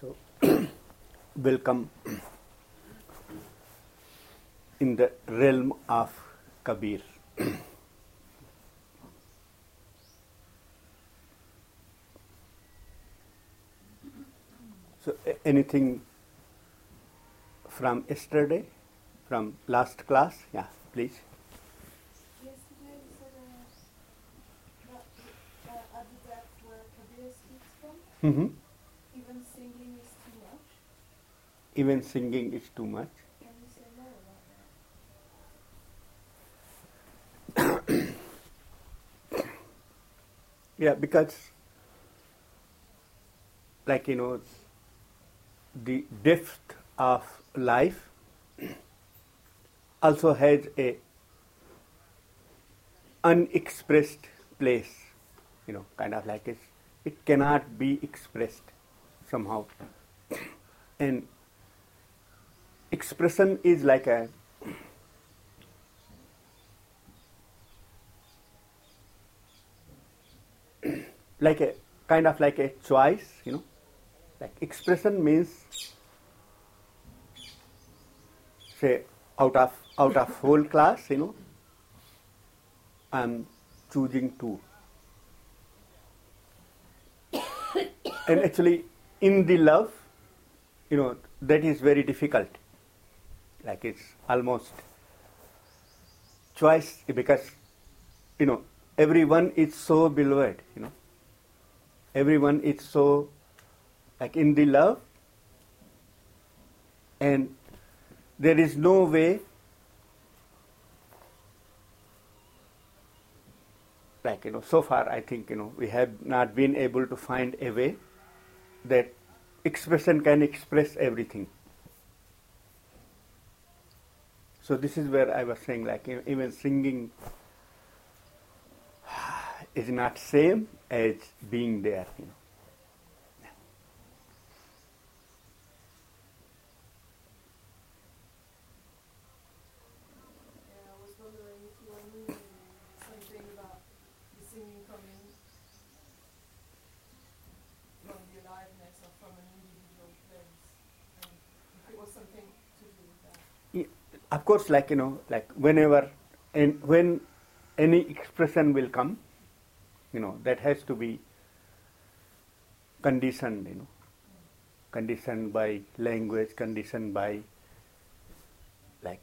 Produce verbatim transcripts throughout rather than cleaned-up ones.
So, welcome in the realm of Kabir. So, a- anything from yesterday, from last class? Yeah, please. Yesterday you said uh, that uh, at the depth where Kabir speaks from, Mm-hmm. even singing is too much. Even singing is too much. Can you say more about that? Yeah, because, like you know, the depth of life also has a unexpressed place, you know, kind of like it's, it cannot be expressed somehow. And expression is like a like a kind of like a choice, you know. Like expression means, say, out of out of whole class, you know, I'm choosing two. And actually, in the love, you know, that is very difficult. Like it's almost choice because, you know, everyone is so beloved, you know. Everyone is so like in the love, and there is no way like, you know, so far I think, you know, we have not been able to find a way that expression can express everything. So this is where I was saying, like, e- even singing is not same as being there, you know. Yeah, I was wondering if you were meaning something about the singing coming from the aliveness or from an individual place, and if it was something to do with that. Y- Of course, like, you know, like whenever and when any expression will come, you know, that has to be conditioned, you know, conditioned by language, conditioned by like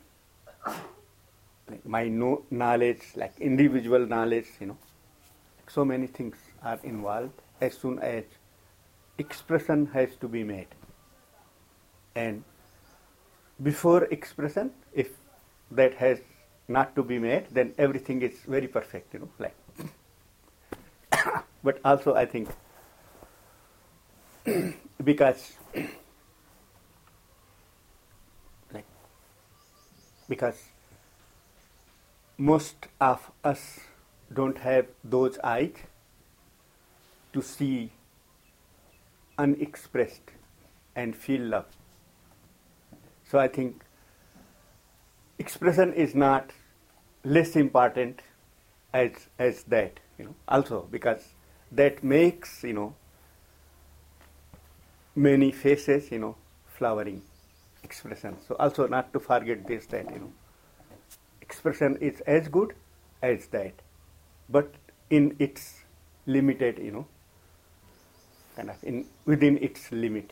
like my no knowledge, like individual knowledge, you know. So many things are involved as soon as expression has to be made. And before expression, if that has not to be made, then everything is very perfect, you know, like. But also I think because like because most of us don't have those eyes to see unexpressed and feel love. So I think expression is not less important as as that, you know, also because that makes, you know, many faces, you know, flowering expression. So also not to forget this, that, you know, expression is as good as that, but in its limited, you know, kind of in within its limit.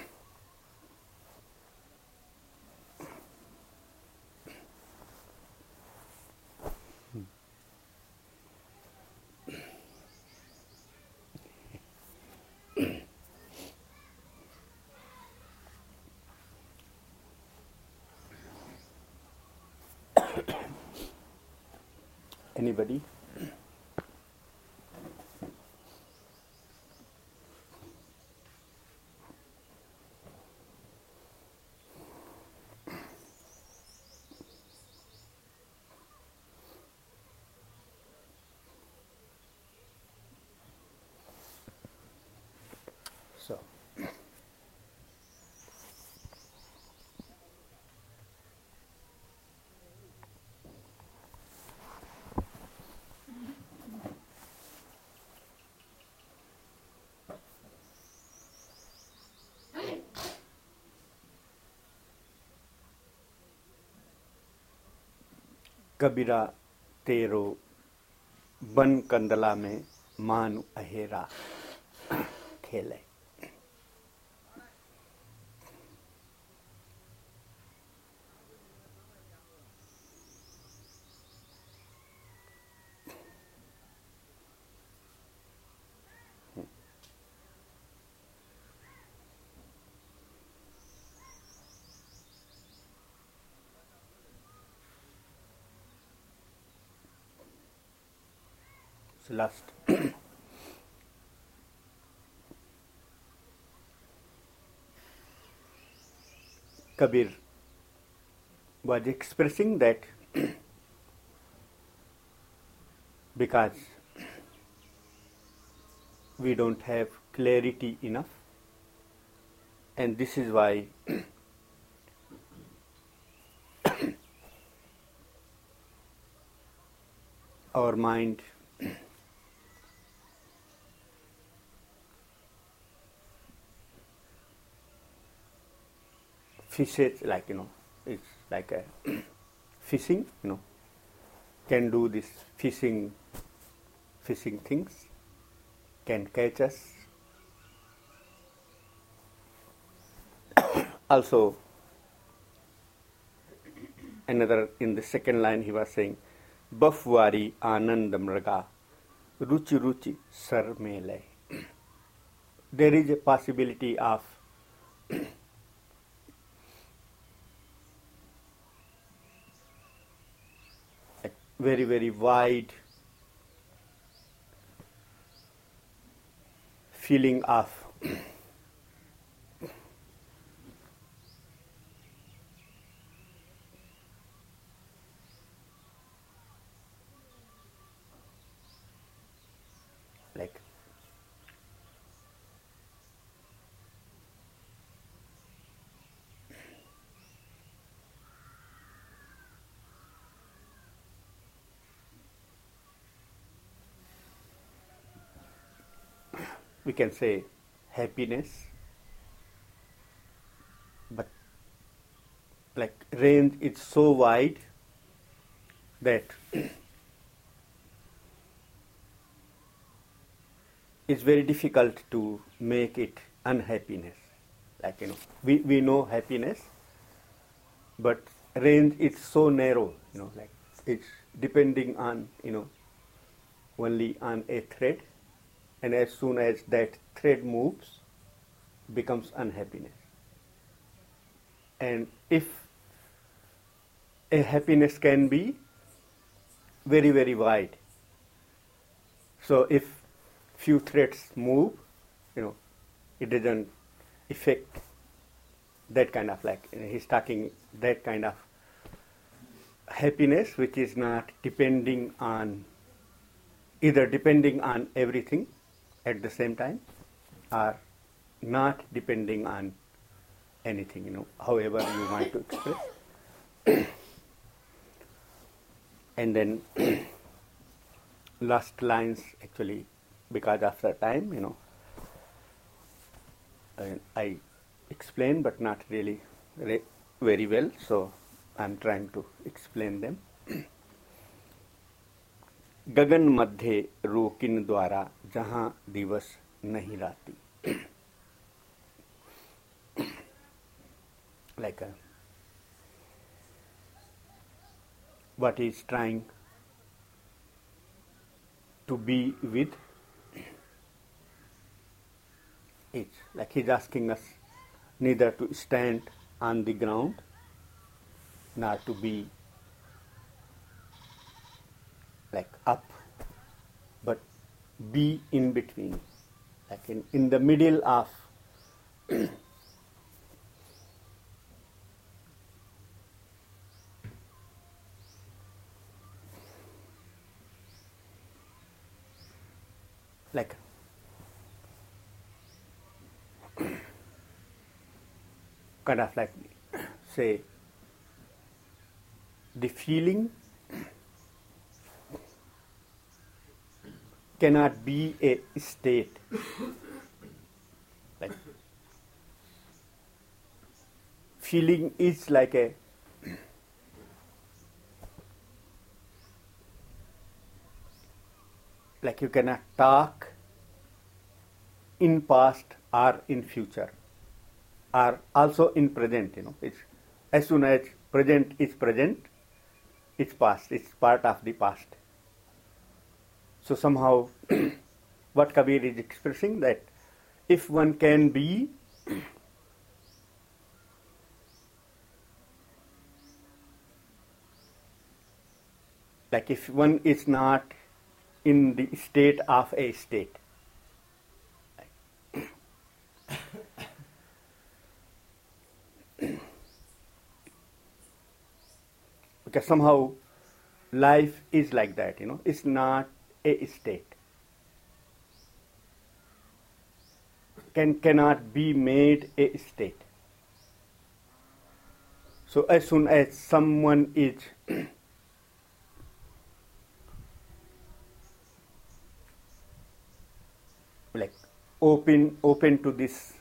Anybody? So कबीरा तेरो बन कंदला में मानु अहेरा खेले. Last Kabir was expressing that because we don't have clarity enough, and this is why our mind fishes, like, you know, it's like a fishing, you know, can do this fishing, fishing things, can catch us. Also, another, in the second line he was saying, Bafwari Anand Mraga Ruchi Ruchi Sar Mele. There is a possibility of a very, very wide feeling of like we can say happiness, but like range is so wide that it's very difficult to make it unhappiness. Like, you know, we, we know happiness, but range is so narrow, you know, like it's depending on, you know, only on a thread, and as soon as that thread moves, becomes unhappiness. And if a happiness can be very, very wide, so if few threads move, you know, it doesn't affect that kind of, like, you know, he's talking that kind of happiness which is not depending on, either depending on everything at the same time or not depending on anything, you know, however you want to express. And then last lines, actually, because after time, you know, I, I explain but not really re- very well, so I'm trying to explain them. गगन मध्य रोकिन द्वारा जहाँ दिवस नहीं राती. Like a, what he's trying to be with, it's like he's asking us neither to stand on the ground nor to be like up, but be in between, like in, in the middle of like kind of like, say, the feeling cannot be a state. Like feeling is like a like you cannot talk in past or in future, or also in present. You know, it's as soon as present is present, it's past. It's part of the past. So somehow, what Kabir is expressing, that if one can be like if one is not in the state of a state, because somehow life is like that, you know, it's not a state. Can cannot be made a state. So as soon as someone is like open open to this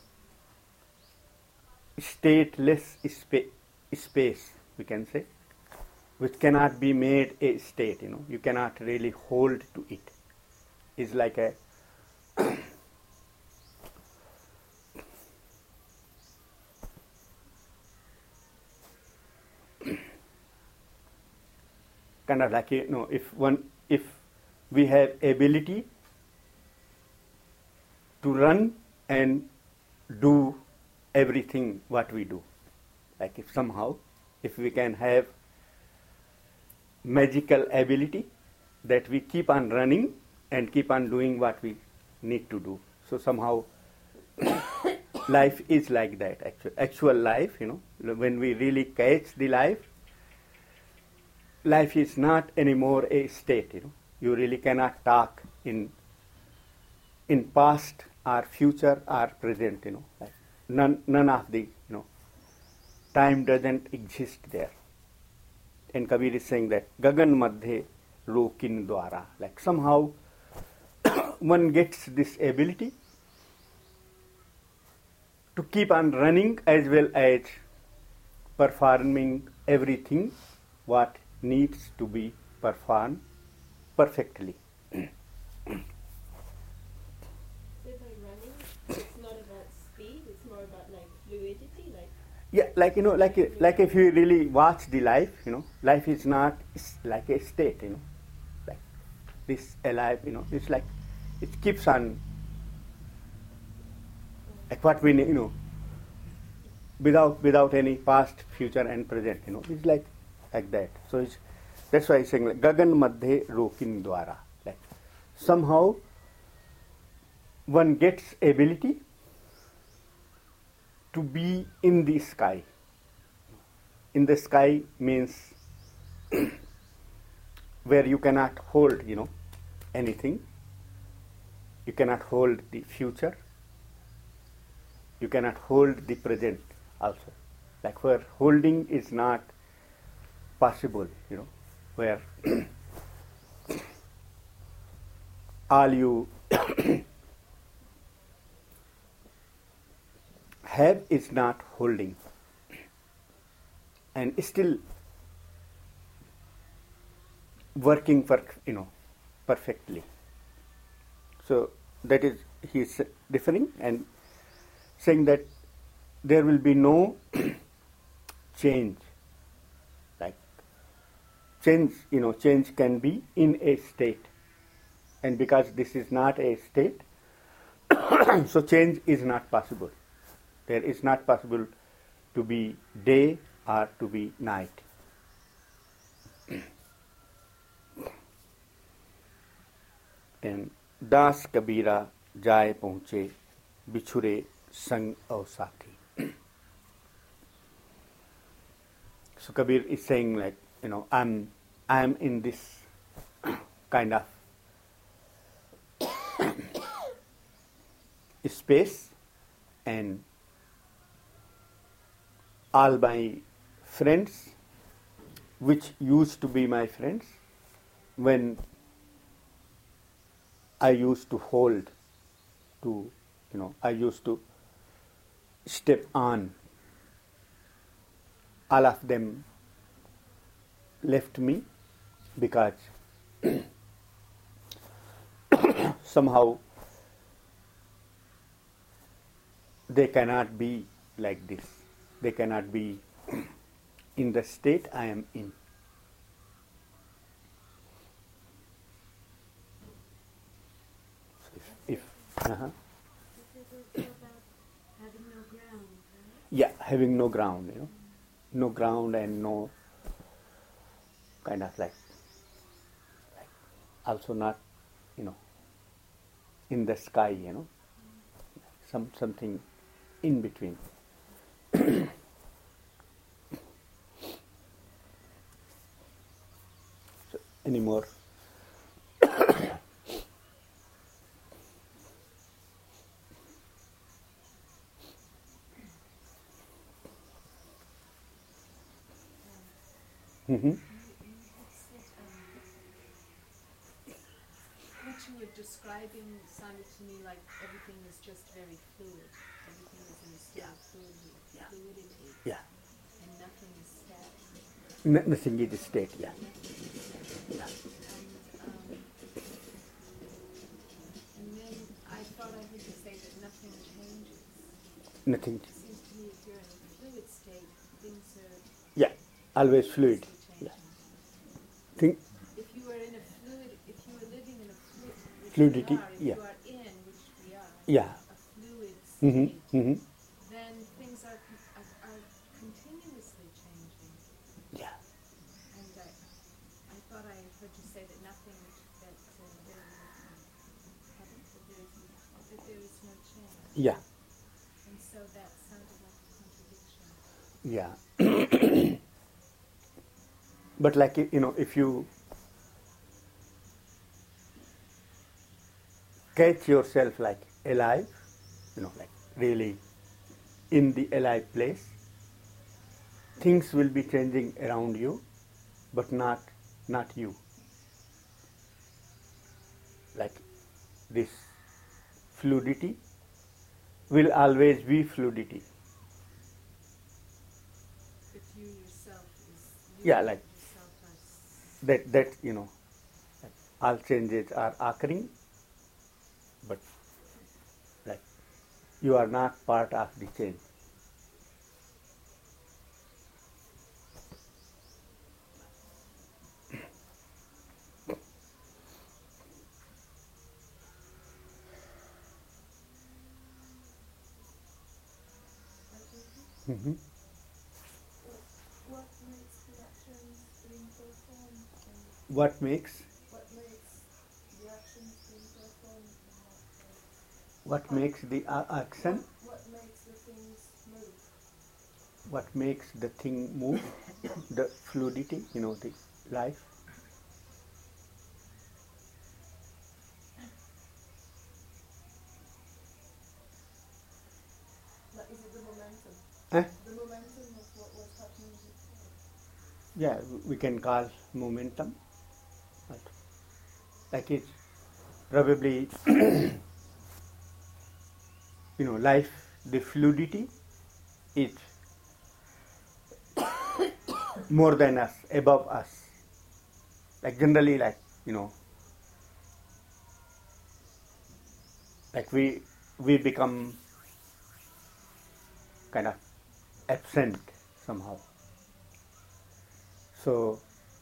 stateless spa- space, we can say, which cannot be made a state, you know, you cannot really hold to it. It's like a kind of like, you know, if one if we have ability to run and do everything what we do, like if somehow if we can have magical ability that we keep on running and keep on doing what we need to do, so somehow life is like that. Actual actual life, you know, when we really catch the life, life is not anymore a state, you know. You really cannot talk in in past or future or present, you know. Like none none of the, you know, time doesn't exist there. And Kabir is saying that Gagan Madhe Rokin Dwara, like somehow one gets this ability to keep on running as well as performing everything what needs to be performed perfectly. So by running, it's not about speed, it's more about like fluidity, like Yeah, like, you know, like like if you really watch the life, you know, life is not it's like a state, you know, like this alive, you know, it's like it keeps on, like what we, you know, without without any past, future, and present, you know, it's like like that. So it's that's why he's saying like Gagan Madhe Rokin Dwara, like somehow one gets ability to be in the sky. In the sky means where you cannot hold, you know, anything. You cannot hold the future. You cannot hold the present also. Like where holding is not possible, you know, where all you have is not holding, and still working for, you know, perfectly. So that is, he is differing and saying that there will be no change. Like change, you know, change can be in a state, and because this is not a state, so change is not possible. There is not possible to be day or to be night. And दास कबीरा जाए पहुँचे बिछुरे संग और साथी. So Kabir is saying like, you know, I'm I'm in this kind of space, and all my friends, which used to be my friends, when I used to hold to, you know, I used to step on, all of them left me because somehow they cannot be like this. They cannot be in the state I am in. So if, if uh-huh. This is also about having no ground, right? Yeah, having no ground, you know, no ground and no kind of like, like also not, you know, in the sky, you know, some something in between. So, any more? Mm-hmm. You, you had said, um, what you were describing sounded to me like everything is just very fluid. Everything is in a state Yeah. of fluidity, Yeah. fluidity, Yeah, and nothing is static. N- nothing is state. Yeah, And, um, and then I thought I heard you say that nothing changes. nothing. It seems to me if you're in a fluid state, things are Yeah, always fluid. continuously Yeah, changing. think If you were in a fluid, if you were living in a fluid, which Fluidity, we are, if yeah. you are in, which we are, Yeah. a fluid Mm-hmm. state, Mm-hmm. then things are, con- are, are continuously changing. Yeah, And I, I thought I heard you say that nothing, that uh, there, pardon? that there is, that there is no change. yeah, And so that sounded like a contradiction. yeah. But like, you know, if you catch yourself like alive, you know, like really in the alive place, things will be changing around you, but not not you. Like this fluidity will always be fluidity. But you yourself is, you Yeah, like yourself are s- that that you know, all changes are occurring, but like you are not part of the change. Mm-hmm. What, what makes the actions being performed? And What makes what makes the actions being performed? In that way? what makes the uh, action? What, what makes the things move? What makes the thing move? The fluidity, you know, the life. Like, is it the momentum? Eh? The momentum of what was happening before? Yeah, we can call momentum. But like it's probably, you know, life, the fluidity is more than us, above us. Like generally, like, you know, like we we become kind of absent somehow. So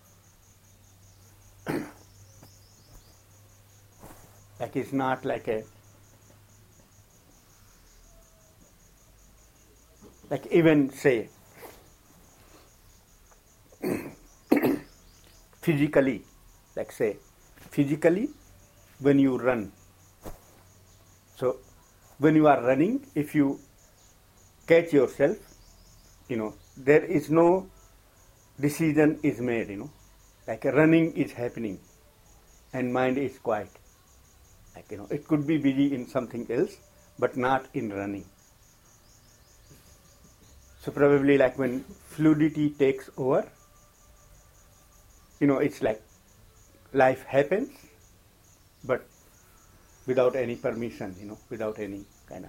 like it's not like a like even say physically, like say physically when you run. So when you are running, if you catch yourself, you know, there is no decision is made, you know, like running is happening and mind is quiet. Like, you know, it could be busy in something else, but not in running. So probably like when fluidity takes over, you know, it's like life happens, but without any permission, you know, without any kind of.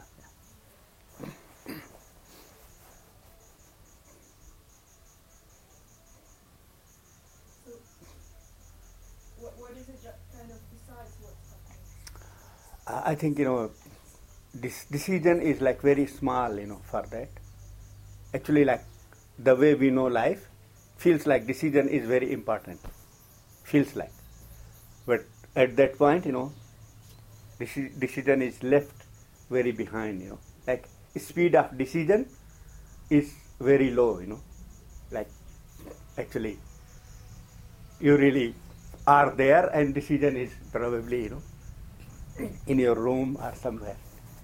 So, what, what is it that kind of decides what's happening? I I think, you know, this decision is like very small, you know, for that. Actually, like the way we know life, feels like decision is very important. Feels like. But at that point, you know, deci- decision is left very behind, you know. Like speed of decision is very low, you know. Like actually, you really are there and decision is probably, you know, in your room or somewhere.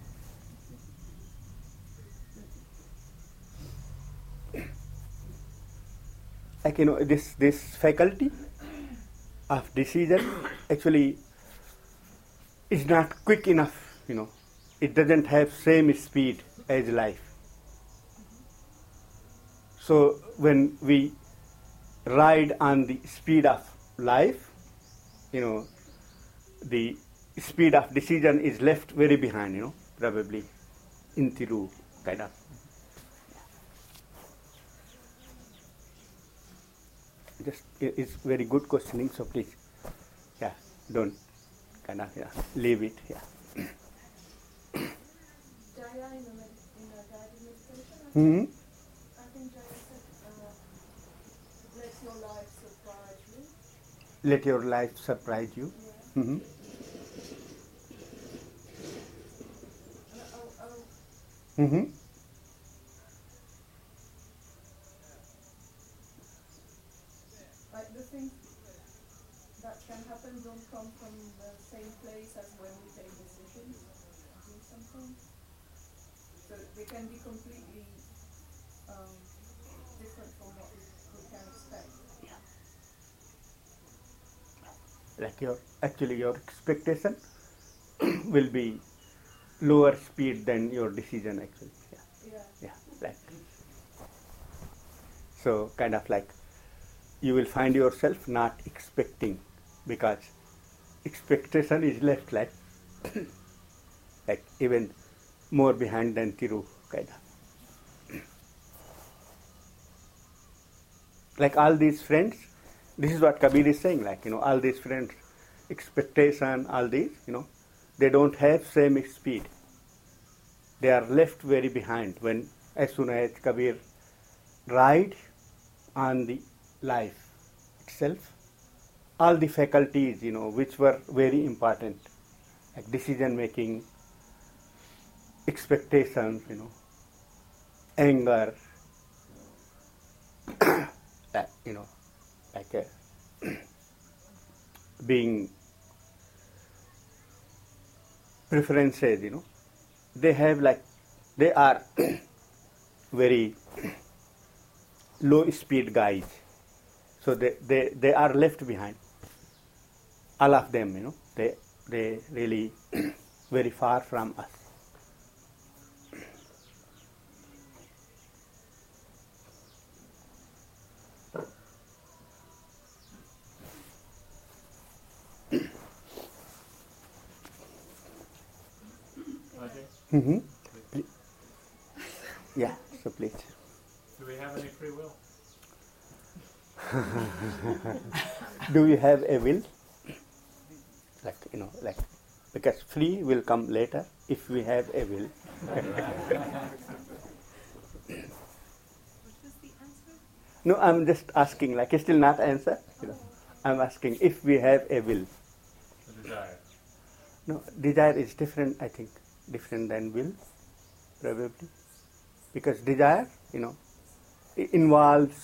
Like, you know, this, this faculty of decision actually is not quick enough, you know. It doesn't have same speed as life. So when we ride on the speed of life, you know, the speed of decision is left very behind, you know, probably in Thiru, kind of. Just, it's very good questioning, so please, yeah, don't kind of, yeah, leave it, yeah. Jaya in a, med- in a guided meditation, I think, Mm-hmm. I think Jaya said, uh, let your life surprise you. Let your life surprise you. Yeah. Mm-hmm. And oh, oh, Mm-hmm. like the things that can happen don't come from the same place as when we take decisions to do something. So they can be completely um, different from what we, we can expect. Like your, actually your expectation will be lower speed than your decision actually. Yeah. Yeah. Yeah. Like, so kind of like you will find yourself not expecting because expectation is left like like even more behind than Thiru kind of. Like all these friends, this is what Kabir is saying, like, you know, all these friends, expectation, all these, you know, they don't have same speed. They are left very behind when, as soon as Kabir ride on the life itself, all the faculties, you know, which were very important, like decision making, expectations, you know, anger, that, you know, like uh, being preferences, you know, they have like, they are very low speed guys. So they, they, they are left behind. All of them, you know, they, they really very far from us. Mm-hmm. Yeah, so please. Do we have any free will? Do you have a will? Like, you know, like, because free will come later if we have a will. What was the answer? No, I'm just asking, like, still not answer. You know, I'm asking if we have a will. The desire. No, desire is different, I think, different than will, probably. Because desire, you know, it involves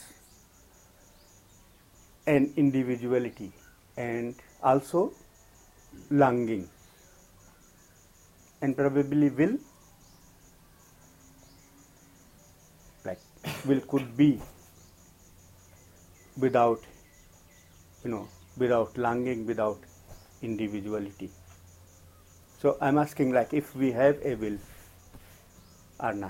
an individuality and also longing. And probably will, like, will could be without, you know, without longing, without individuality. So I'm asking, like, if we have a will or not.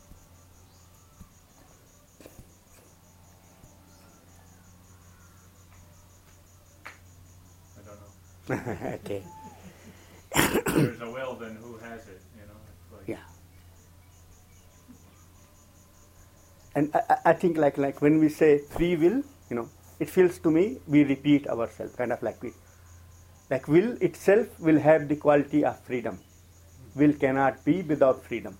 I don't know. Okay. If there's a will, then who has it? You know. It's like, Yeah. And I, I- I think, like, like when we say free will, you know, it feels to me we repeat ourselves, kind of like we, Like will itself will have the quality of freedom. Will cannot be without freedom.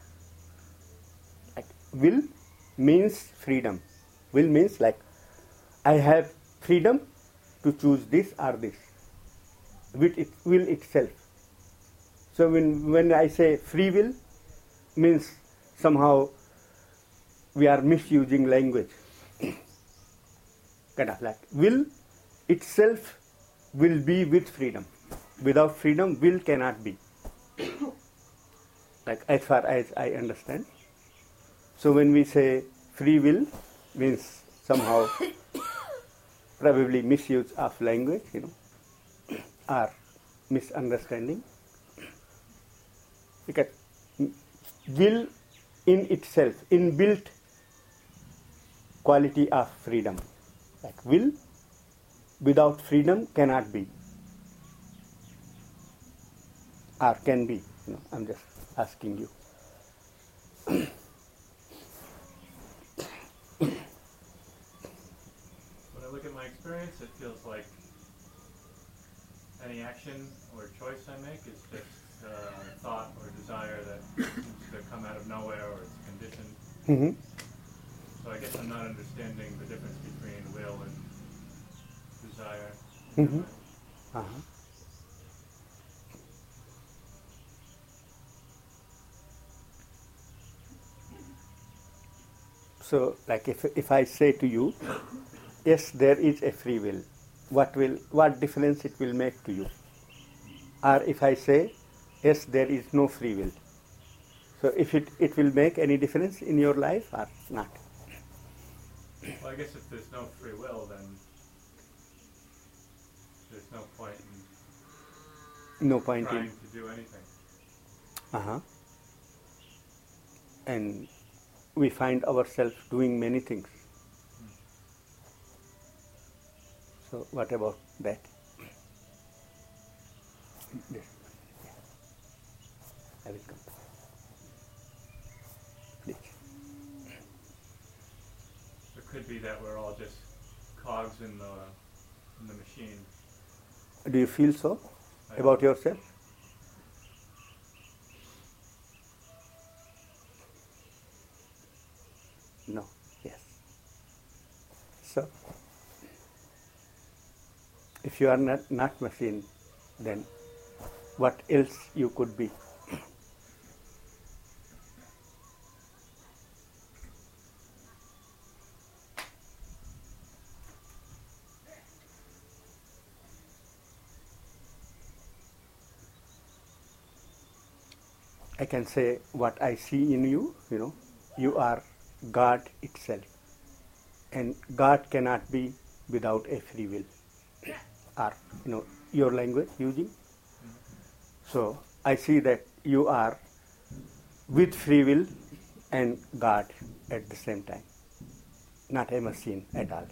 Like will means freedom. Will means like I have freedom to choose this or this. With it, will itself. So when when I say free will, means somehow we are misusing language. Kind of like will itself will be with freedom. Without freedom, will cannot be. Like as far as I understand. So when we say free will, means somehow probably misuse of language, you know, or misunderstanding. Because will in itself, inbuilt quality of freedom. Like will without freedom cannot be. Or can be. You know, I'm just asking you. When I look at my experience, it feels like any action or choice I make is just uh, thought or desire that seems to come out of nowhere or it's conditioned. Mm-hmm. So I guess I'm not understanding the difference between will and desire. Mm-hmm. Uh-huh. So, like if if I say to you, yes, there is a free will, what will what difference it will make to you? Or if I say, yes, there is no free will, so if it it will make any difference in your life or not? Well, I guess if there's no free will, then there's no point in No point trying in. to do anything. Uh huh. And we find ourselves doing many things. So what about that? Yes. I will come. Please. It could be that we're all just cogs in the in the machine. Do you feel so I about yourself? No. Yes. So, if you are not, not machine, then what else you could be? I can say what I see in you, you know, you are God itself. And God cannot be without a free will. Or, you know, your language using. So, I see that you are with free will and God at the same time. Not a machine at all.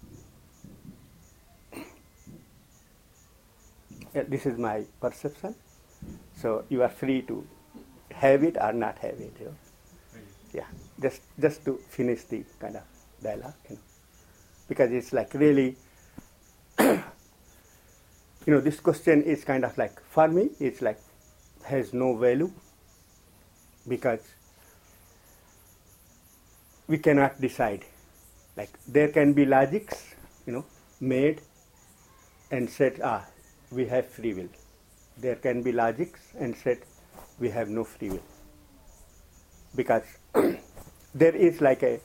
Yeah, this is my perception. So, you are free to have it or not have it. You know. Yeah, just just to finish the kind of dialogue, you know, because it's like really, you know, this question is kind of like, for me, it's like has no value because we cannot decide. Like there can be logics, you know, made and said, ah, we have free will. There can be logics and said, we have no free will. Because there is like a,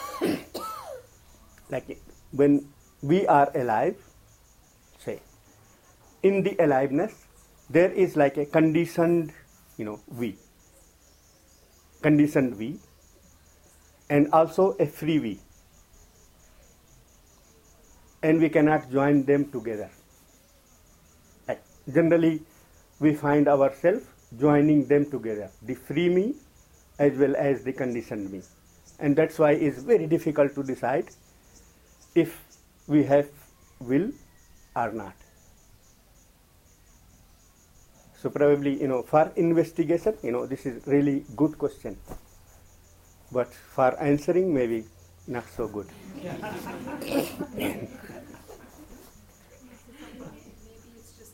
like when we are alive, say, in the aliveness, there is like a conditioned, you know, we, conditioned we, and also a free we. And we cannot join them together. Like generally, we find ourselves joining them together, the free me as well as the conditioned me. And that's why it's very difficult to decide if we have will or not. So probably, you know, for investigation, you know, this is really good question. But for answering, maybe not so good. Maybe it's just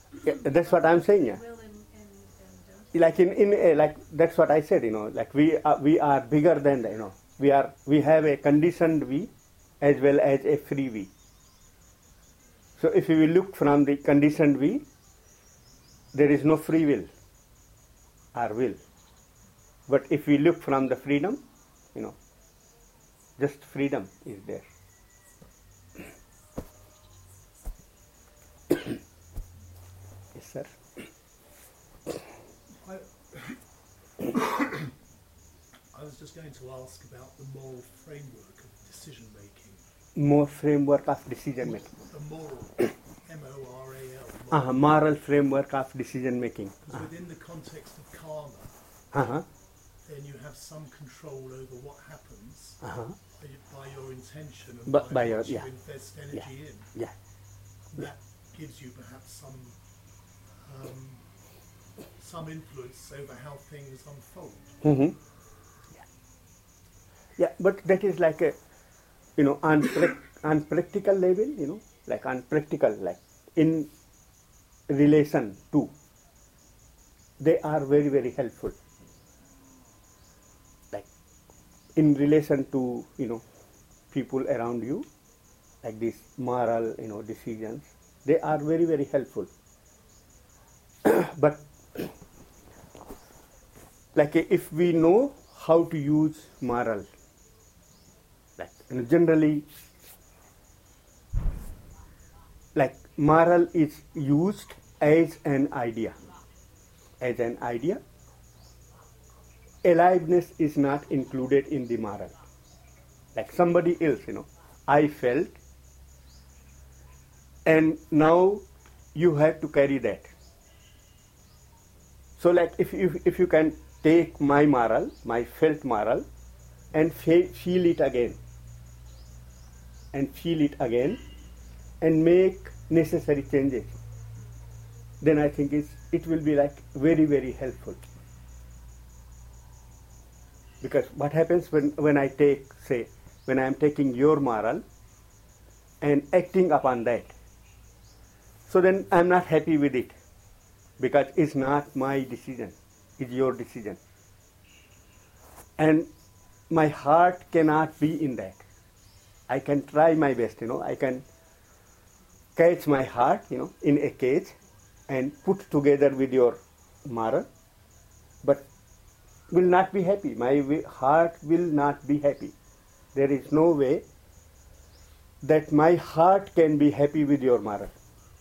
Yeah, that's what I'm saying. Yeah. Will and, and, and don't. Like in, in uh, like that's what I said. You know, like we are, we are bigger than the, you know we are we have a conditioned we as well as a free we. So if we look from the conditioned we, there is no free will or will. But if we look from the freedom, you know, just freedom is there. Yes, sir. I, I was just going to ask about the moral framework of decision making. More framework of decision making. The moral, M O R A L. Uh-huh, moral framework of decision making. Uh-huh. Within the context of karma, Uh-huh. then you have some control over what happens Uh-huh. by, by your intention and But by, by your- what you yeah. invest energy in. Yeah. That gives you perhaps some um, some influence over how things unfold. Mm-hmm. Yeah. Yeah, but that is like a, you know, on, prac- on practical level, you know, like on practical, like in relation to, they are very, very helpful. Like in relation to, you know, people around you, like these moral, you know, decisions, they are very, very helpful. But like if we know how to use moral, like you know, generally, like moral is used as an idea, as an idea. Aliveness is not included in the moral. Like somebody else, you know, I felt, and now you have to carry that. So like if you, if you can take my moral, my felt moral, and fe- feel it again, and feel it again, and make necessary changes, then I think it's, it will be like very, very helpful. Because what happens when, when I take, say, when I am taking your moral and acting upon that, so then I am not happy with it. Because it's not my decision, it's your decision. And my heart cannot be in that. I can try my best, you know, I can catch my heart, you know, in a cage and put together with your moral, but will not be happy. My heart will not be happy. There is no way that my heart can be happy with your moral.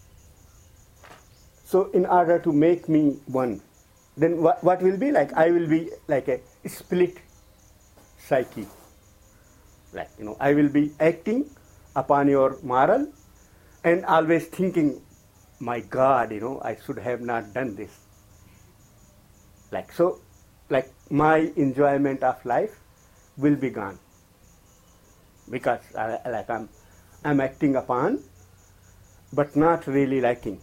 So in order to make me one, then what, what will be like? I will be like a split psyche. Like, you know, I will be acting upon your moral and always thinking, my God, you know, I should have not done this. Like, so, like my enjoyment of life will be gone. Because I, like I'm, I'm acting upon, but not really liking.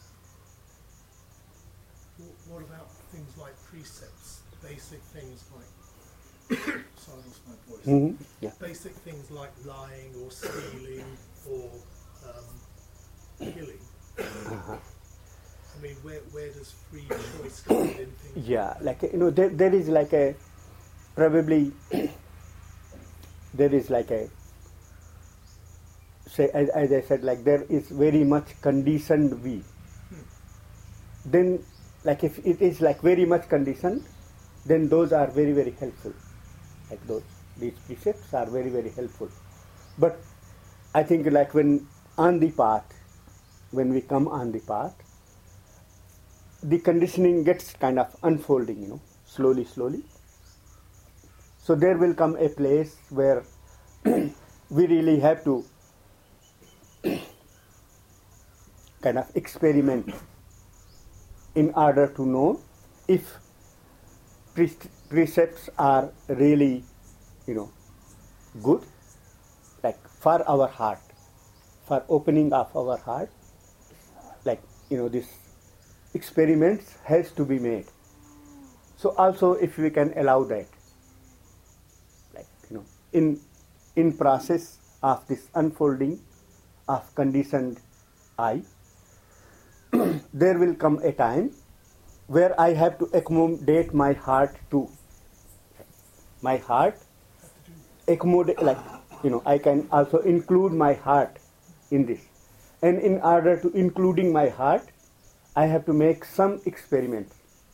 What about things like precepts, basic things like, silence my voice, Mm-hmm. Yeah. basic things like lying or stealing or um, killing? Uh-huh. I mean, where, where does free choice come in things? Yeah, like, you know, there, there is like a, probably, there is like a, say, as, as I said, like there is very much conditioned we. Then, like if it is like very much conditioned, then those are very, very helpful. Like those, these precepts are very, very helpful. But I think like when on the path, when we come on the path, the conditioning gets kind of unfolding, you know, slowly, slowly. So there will come a place where we really have to kind of experiment in order to know if pre- precepts are really, you know, good, like for our heart, for opening of our heart, like, you know, this experiments has to be made. So also if we can allow that, like, you know, in in process of this unfolding of conditioned I, there will come a time where I have to accommodate my heart too. My heart, accommodate, like, you know, I can also include my heart in this. And in order to including my heart, I have to make some experiment.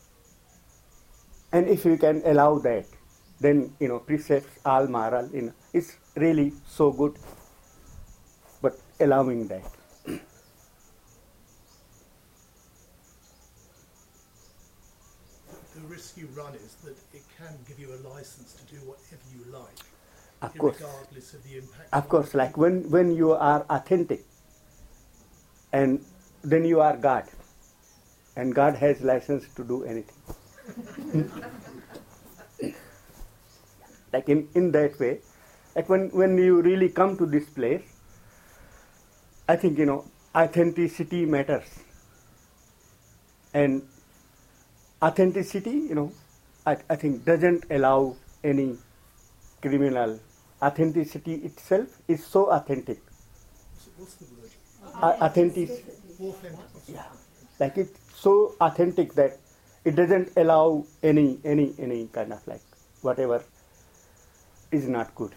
And if you can allow that, then, you know, precepts, all moral, you know, it's really so good. But allowing that. The risk you run is that it can give you a license to do whatever you like, Of course. regardless of the impact. Of course, like when, when you are authentic, and then you are God, and God has license to do anything. Like in, in that way, like when, when you really come to this place, I think, you know, authenticity matters. And authenticity, you know, I, I think doesn't allow any criminal. Authenticity itself is so authentic. What's the word? A- authentic, Authentic. yeah, like it's so authentic that it doesn't allow any any any kind of like whatever is not good.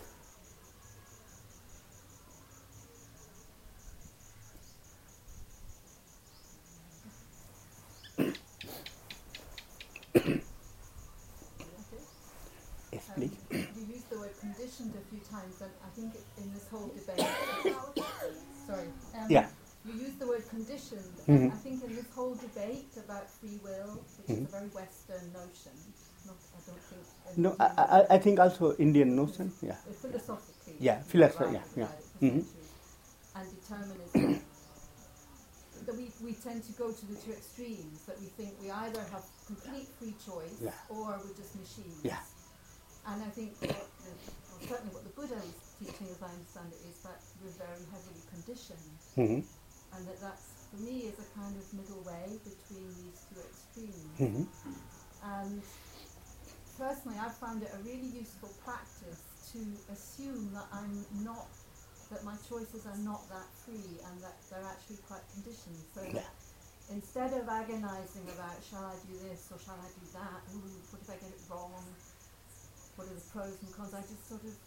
Yes, please. Um, you used the word conditioned a few times, and I think it- in this whole debate. sorry. Um, Yeah. You used the word conditioned, Mhm. and I think in this whole debate about free will, which Mhm. is a very Western notion, not, I don't think. No, in- I, I, I think also Indian notion. Yeah. uh, philosophically. Yeah, people philosophy, have yeah, arrived yeah. at the Mhm. centuries. And determinism. That we, we tend to go to the two extremes, that we think we either have complete free choice Yeah. or we're just machines. Yeah. And I think what the, well, certainly what the Buddha is teaching, as I understand it, is that we're very heavily conditioned, Mm-hmm. and that that's, for me, is a kind of middle way between these two extremes. Mm-hmm. And personally, I've found it a really useful practice to assume that I'm not, that my choices are not that free and that they're actually quite conditioned. So Yeah. that instead of agonizing about shall I do this or shall I do that, ooh, what if I get it wrong, what are the pros and cons, I just sort of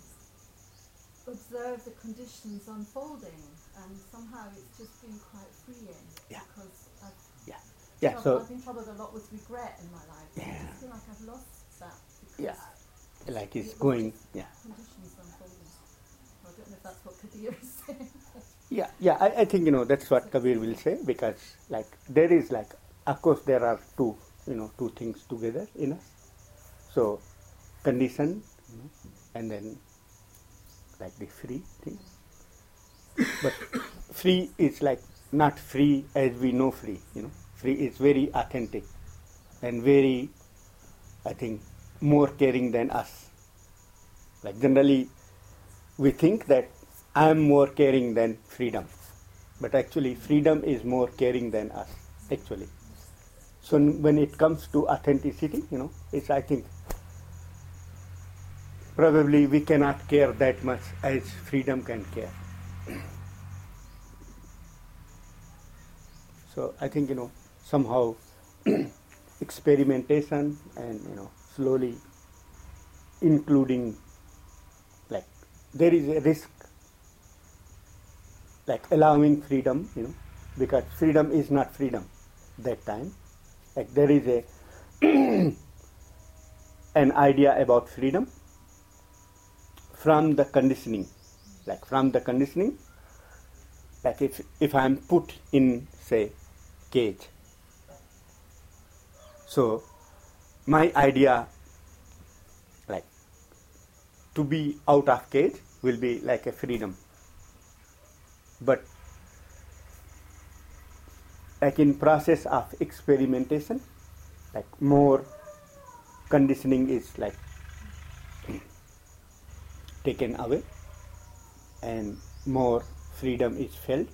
observe the conditions unfolding, and somehow it's just been quite freeing. Yeah. Because I've Yeah. troubled- So I've been troubled a lot with regret in my life. I Yeah. just feel like I've lost that because yeah, like it's it was going. just Yeah. conditions unfolding. I don't know if that's what Kabir is saying. Yeah, yeah, I, I think, you know, that's what Kabir will say, because, like, there is, like, of course, there are two, you know, two things together in us. So, condition, you know, and then, like, the free thing. But free is, like, not free as we know free, you know. Free is very authentic and very, I think, more caring than us. Like, generally, we think that I am more caring than freedom, but actually freedom is more caring than us, actually. So n- when it comes to authenticity, you know, it's, I think, probably we cannot care that much as freedom can care. So I think, you know, somehow experimentation and, you know, slowly including, like, there is a risk, like allowing freedom, you know, because freedom is not freedom that time. Like there is a an idea about freedom from the conditioning, like from the conditioning, like if if I am put in, say, cage, so my idea, like, to be out of cage will be like a freedom. But like in process of experimentation, like more conditioning is like taken away and more freedom is felt.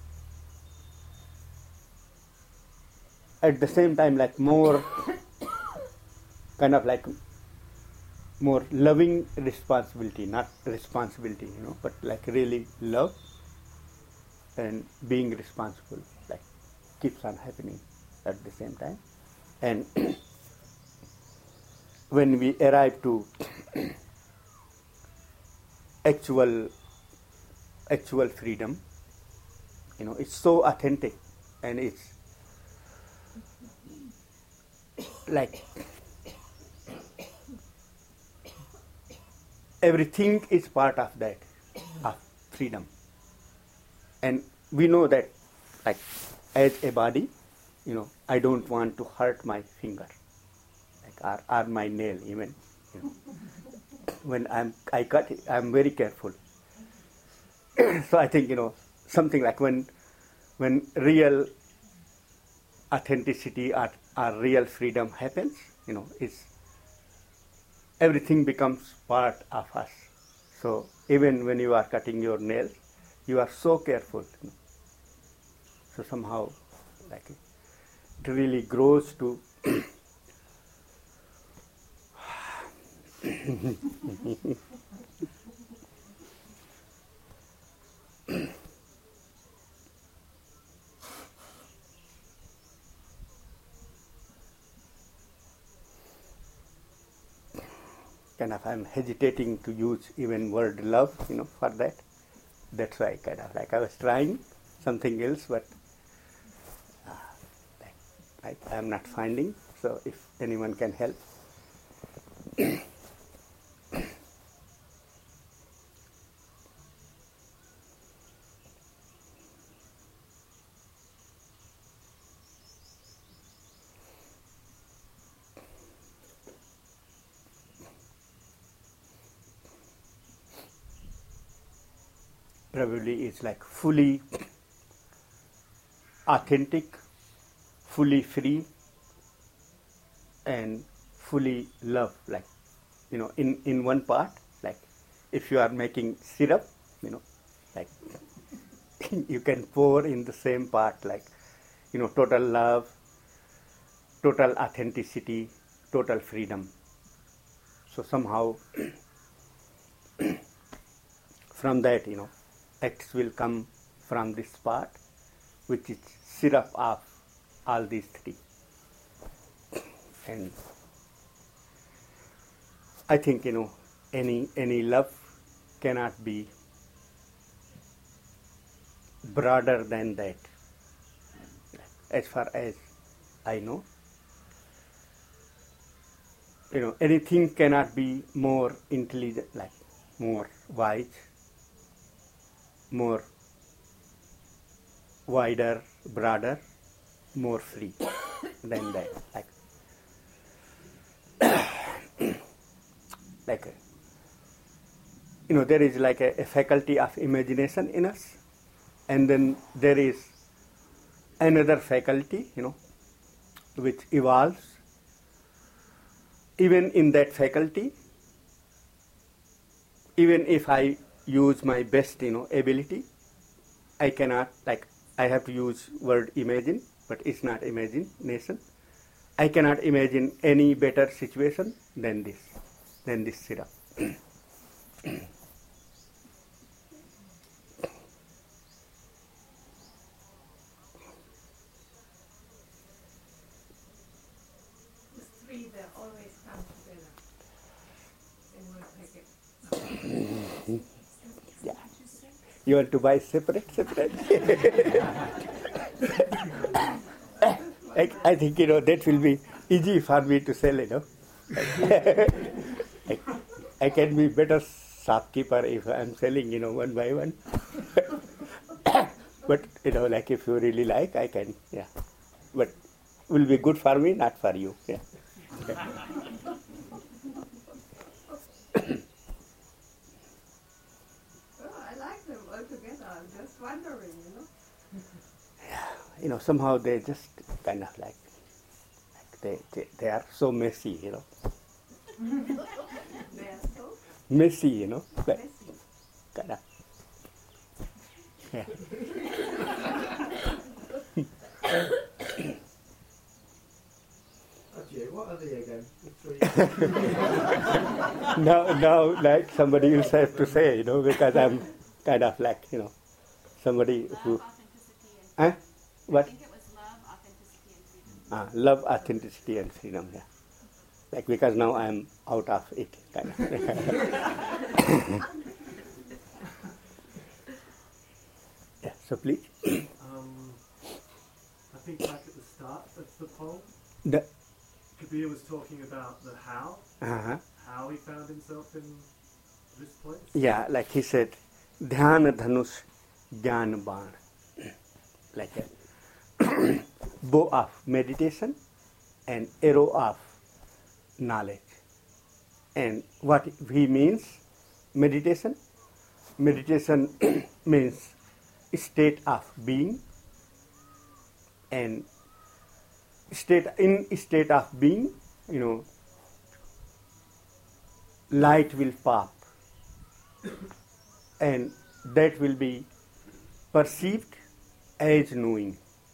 At the same time, like more kind of like more loving responsibility, not responsibility, you know, but like really love and being responsible, like keeps on happening at the same time. And when we arrive to actual actual freedom, you know, it's so authentic, and it's like everything is part of that, of freedom. And we know that, like, as a body, you know, I don't want to hurt my finger, like, or, or my nail even. You know. When I'm, I cut it, I'm very careful. So I think, you know, something like when, when real authenticity or, or real freedom happens, you know, it's everything becomes part of us. So even when you are cutting your nails, you are so careful. You know. So somehow, like, it really grows to kind of, I'm hesitating to use even word love, you know, for that. That's why kind of like I was trying something else, but uh, like, like I'm not finding. So if anyone can help. Probably it's like fully authentic, fully free, and fully love. Like, you know, in, in one part, like if you are making syrup, you know, like you can pour in the same part, like, you know, total love, total authenticity, total freedom. So somehow from that, you know, X will come from this part, which is syrup of all these three. And I think, you know, any any love cannot be broader than that, as far as I know. You know, anything cannot be more intelligent, like more wise, more wider, broader, more free than that. Like, like a, you know, there is like a, a faculty of imagination in us, and then there is another faculty, you know, which evolves. Even in that faculty, even if I use my best, you know, ability, I cannot, like, I have to use word imagine, but it's not imagination. I cannot imagine any better situation than this, than this syrup. These three that always come together. They won't make it. Yeah. You want to buy separate, separate? I, I think, you know, that will be easy for me to sell, you know. I, I can be better shopkeeper if I'm selling, you know, one by one. But, you know, like if you really like, I can, yeah. But will be good for me, not for you. Yeah. Yeah. Oh, I like them all together. I'm just wondering, you know. You know, somehow they just kind of like, like they, they, they are so messy, you know. They are so Messy, you know. Like, messy. kind of. Yeah. Actually, what are they again? The three. now, now, like somebody else have to say, you know, because I'm kind of like, you know, somebody who. Love, authenticity, and Huh? What? I think it was love, Uh, love, authenticity, and freedom. Yeah, like because now I'm out of it, kind of. Yeah. So please. Um, I think back at the start of the poem, The. Kabir was talking about the how, Uh-huh. how he found himself in this place. Yeah, like he said, Dhyana Dhanush Jnana Baan, like a bow of meditation and arrow of knowledge. And what he means, meditation, meditation means state of being, and state in state of being, you know, light will pop, and that will be perceived as knowing.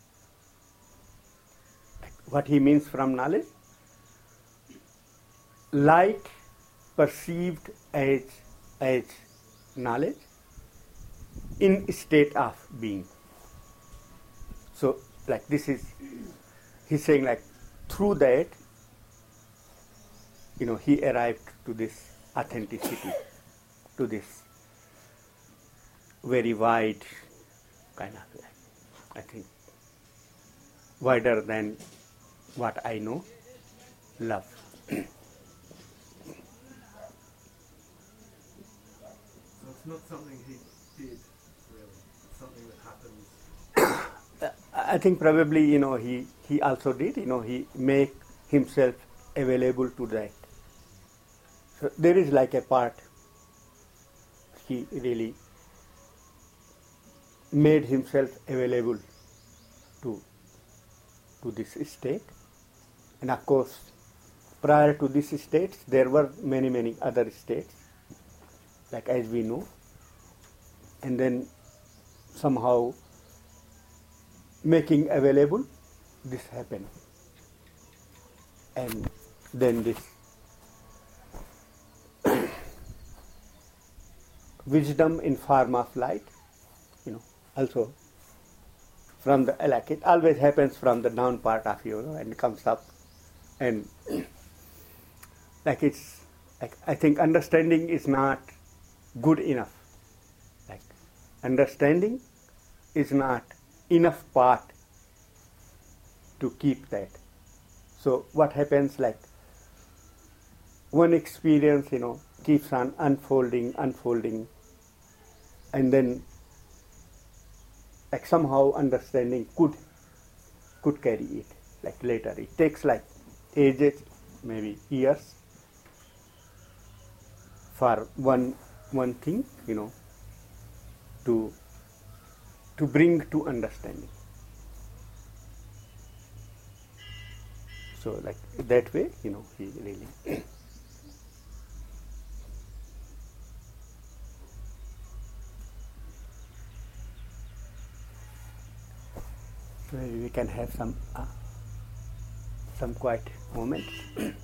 What he means from knowledge? Light perceived as as knowledge in state of being. So, like this is, he's saying like through that, you know, he arrived to this authenticity, to this very wide kind of, I think, wider than what I know, love. So it's not something he did, really. It's something that happens. I think probably, you know, he, he also did, you know, he make himself available to that. So there is like a part, he really made himself available to, to this state. And of course, prior to this state, there were many, many other states, like as we know. And then somehow making available, this happened. And then this wisdom in form of light, you know, also from the, like it always happens from the down part of you, you know, and it comes up. And like it's, like I think understanding is not good enough. Like understanding is not enough part to keep that. So what happens, like one experience, you know, keeps on unfolding, unfolding, and then like somehow understanding could could carry it, like later. It takes like ages, maybe years, for one one thing, you know, to to bring to understanding. So like that way, you know, he really maybe we can have some uh, some quiet moments.